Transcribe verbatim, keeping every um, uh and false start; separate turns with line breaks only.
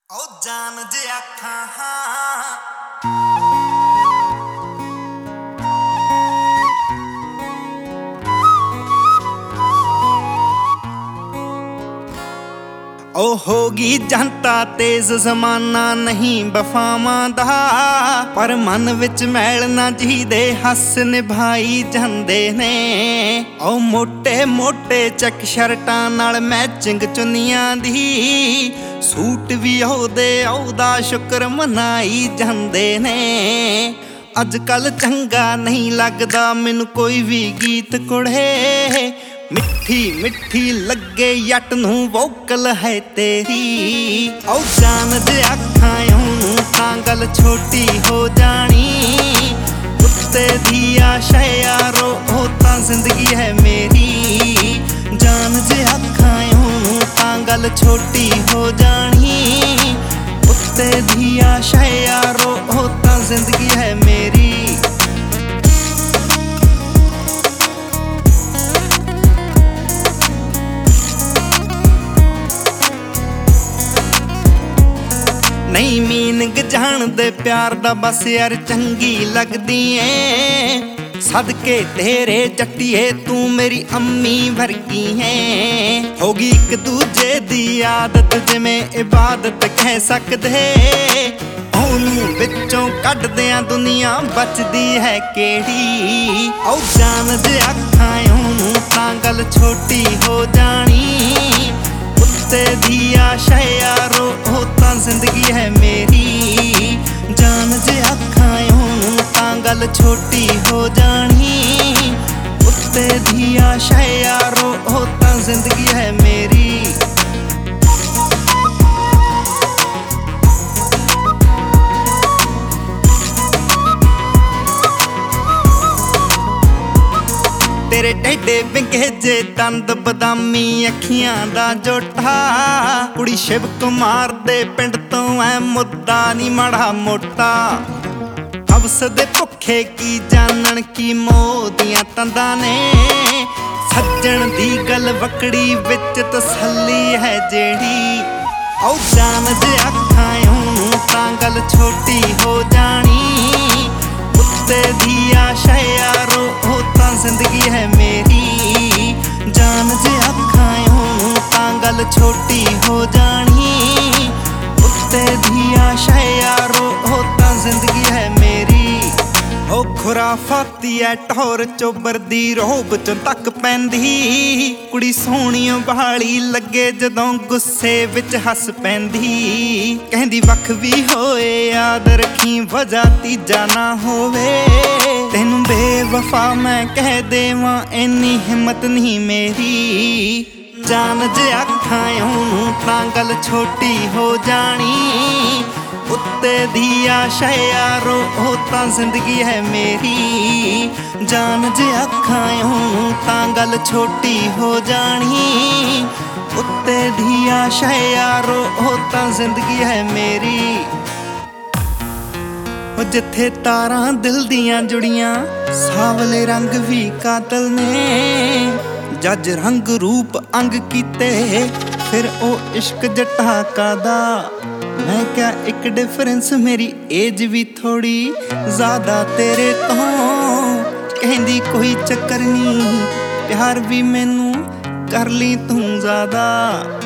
ਓ ਜਾਨ ਜੇ ਆਖਾਂ ਹਾਂ ਓ ਹੋਗੀ ਜਨਤਾ ਤੇਜ਼ ਜ਼ਮਾਨਾ ਨਹੀਂ ਵਫਾਵਾਂ ਦਾ, ਪਰ ਮਨ ਵਿੱਚ ਮੈਲ ਨਾ ਜੀਦੇ ਹੱਸ ਨਿਭਾਈ ਜਾਂਦੇ ਨੇ। ਓ ਮੋਟੇ ਮੋਟੇ ਚੱਕ ਸ਼ਰਟਾਂ ਨਾਲ ਮੈਚਿੰਗ ਚੁੰਨੀਆਂ ਦੀ, ਸੂਟ ਵੀ ਉਹਦੇ ਉਹਦਾ ਸ਼ੁਕਰ ਮਨਾਈ ਜਾਂਦੇ ਨੇ। ਅੱਜ ਕੱਲ ਚੰਗਾ ਨਹੀਂ ਲੱਗਦਾ ਮੈਨੂੰ ਕੋਈ ਵੀ ਗੀਤ ਕੁੜੇ, ਮਿੱਠੀ ਮਿੱਠੀ ਲੱਗੇ ਜੱਟ ਨੂੰ ਵੋਕਲ ਹੈ ਤੇਰੀ। ਓ ਜਾਨ ਜੇ ਆਖਾਂ ਉਹਨੂੰ ਤਾਂ ਗੱਲ ਛੋਟੀ ਹੋ ਜਾਣੀ, ਉੱਤੇ ਦੀ ਆਸ਼ਾ ਯਾਰੋ ਉਹ ਤਾਂ ਜ਼ਿੰਦਗੀ ਹੈ ਮੇਰੀ। ਜਾਨ ਜੇ ਆਖਾਂ ਉਹਨੂੰ ਤਾਂ ਗੱਲ ਛੋਟੀ ਹੋ ਜਾਣੀ, ਉੱਤੇ ਦੀ ਆਸ਼ਾ ਯਾਰੋ ਉਹ ਤਾਂ ਜ਼ਿੰਦਗੀ ਹੈ ਮੇਰੀ। ਨਹੀਂ ਮੀਨਿੰਗ ਜਾਣਦੇ ਪਿਆਰ ਦਾ ਬਸ ਯਾਰ ਚੰਗੀ ਲੱਗਦੀ ਏ, ਸਦਕੇ ਤੇਰੇ ਜੱਟੀਏ ਤੂੰ ਮੇਰੀ ਅੰਮੀ ਵਰਗੀ ਏ। ਹੋਗੀ ਇੱਕ ਦੂਜੇ ਦੀ ਆਦਤ ਜਿਵੇਂ ਇਬਾਦਤ ਕਹਿ ਸਕਦੇ, ਉਹਨੂੰ ਵਿੱਚੋਂ ਕੱਢਦਿਆਂ ਦੁਨੀਆ ਬਚਦੀ ਹੈ ਕਿਹੜੀ। ਓ ਜਾਨ ਜੇ ਆਖਾਂ ਉਹਨੂੰ ਤਾਂ ਗੱਲ ਛੋਟੀ ਹੋ ਜਾਣੀ, ਉੱਤੇ ਦੀ ਆਸ਼ਾ ਯਾਰੋ ਉਹ ਤਾਂ ਜ਼ਿੰਦਗੀ ਹੈ ਮੇਰੀ। ਜਾਨ ਜੇ ਆਖਾਂ ਉਹਨੂੰ ਤਾਂ ਗੱਲ ਛੋਟੀ ਹੋ ਜਾਣੀ, ਉੱਤੇ ਦੀ ਆਸ਼ਾ ਯਾਰੋ ਉਹ ਤਾਂ ਜ਼ਿੰਦਗੀ ਹੈ ਮੇਰੀ। ਤੇਰੇ ਟੇਡੇ ਵਿੰਗੇ ਜੇ ਦੰਦ ਬਦਾਮੀ ਅੱਖੀਆਂ ਦਾ ਜੋਟਾ, ਕੁੜੀ ਸ਼ਿਵ ਕੁਮਾਰ ਦੇ ਪਿੰਡ ਤੋਂ ਐ ਮੁੱਦਾ ਨੀ ਮਾੜਾ ਮੋਟਾ। ਹਵਸ ਦੇ ਭੁੱਖੇ ਕੀ ਜਾਣਨ ਕੀ ਮੋਹ ਦੀਆਂ ਤੰਦਾਂ ਨੇ, ਸੱਜਣ ਦੀ ਗੱਲ ਵਕੜੀ ਵਿੱਚ ਤਸੱਲੀ ਹੈ ਜਿਹੜੀ। ਓ ਜਾਨ ਜੇ ਆਖਾਂ ਉਹਨੂੰ ਤਾਂ ਗੱਲ ਛੋਟੀ ਹੋ ਜਾਣੀ, ਉੱਤੇ ਦੀ ਆਸ਼ਾ ਯਾਰੋ ਉਹ ਤਾਂ ਜ਼ਿੰਦਗੀ ਹੈ ਮੇਰੀ। ਜਾਨ ਜੇ ਆਖਾਂ ਉਹਨੂੰ ਤਾਂ ਗੱਲ ਛੋਟੀ ਹੋ ਜਾਣੀ, ਉੱਤੇ ਦੀ ਆਸ਼ਾ ਯਾਰੋ ਉਹ ਤਾਂ ਜ਼ਿੰਦਗੀ ਹੈ ਮੇਰੀ। ਓ ਖੁਰਾਫਾਤੀ ਐ ਟੌਰ ਚੋਬਰ ਦੀ ਰੋਬ ਚੋਂ ਤੱਕ ਪੈਂਦੀ, ਕੁੜੀ ਸੋਹਣੀ ਬਹਾਲੀ ਲੱਗੇ ਜਦੋਂ ਗੁੱਸੇ ਵਿੱਚ ਹੱਸ ਪੈਂਦੀ। ਕਹਿੰਦੀ ਵੱਖ ਵੀ ਹੋਏ ਯਾਦ ਰੱਖੀ ਵਜ੍ਹਾ ਤੀਜਾ ਨਾ ਹੋਵੇ, ਤੈਨੂੰ ਬੇਵਫਾ ਮੈਂ ਕਹਿ ਦੇਵਾਂ ਇੰਨੀ ਹਿੰਮਤ ਨਹੀਂ ਮੇਰੀ। ਜਾਨ ਜੇ ਆਖਾਂ ਉਹਨੂੰ ਤਾਂ ਗੱਲ ਛੋਟੀ ਹੋ ਜਾਣੀ, ਉੱਤੇ ਦੀ ਆਸ਼ਾ ਯਾਰੋ ਉਹ ਤਾਂ ਜ਼ਿੰਦਗੀ ਹੈ ਮੇਰੀ। ਜਾਨ ਜੇ ਆਖਾਂ ਉਹਨੂੰ ਤਾਂ ਗੱਲ ਛੋਟੀ ਹੋ ਜਾਣੀ, ਉੱਤੇ ਦੀ ਆਸ਼ਾ ਯਾਰੋ ਉਹ ਤਾਂ ਜ਼ਿੰਦਗੀ ਹੈ ਮੇਰੀ। ਉਹ ਜਿੱਥੇ ਤਾਰਾਂ ਦਿਲ ਦੀਆਂ ਜੁੜੀਆਂ ਸਾਵਲੇ ਰੰਗ ਵੀ ਕਾਤਲ ਨੇ, ਜੱਜ ਰੰਗ ਰੂਪ ਅੰਗ ਕੀਤੇ ਫਿਰ ਉਹ ਇਸ਼ਕ ਜੱਟਾ ਕਾਦਾ। ਮੈਂ ਕਿਹਾ ਇੱਕ ਡਿਫਰੈਂਸ ਮੇਰੀ ਏਜ ਵੀ ਥੋੜੀ ਜ਼ਿਆਦਾ ਤੇਰੇ ਤੋਂ, ਕਹਿੰਦੀ ਕੋਈ ਚੱਕਰ ਨਹੀਂ ਪਿਆਰ ਵੀ ਮੈਨੂੰ ਕਰ ਲਈ ਤੂੰ ਜ਼ਿਆਦਾ।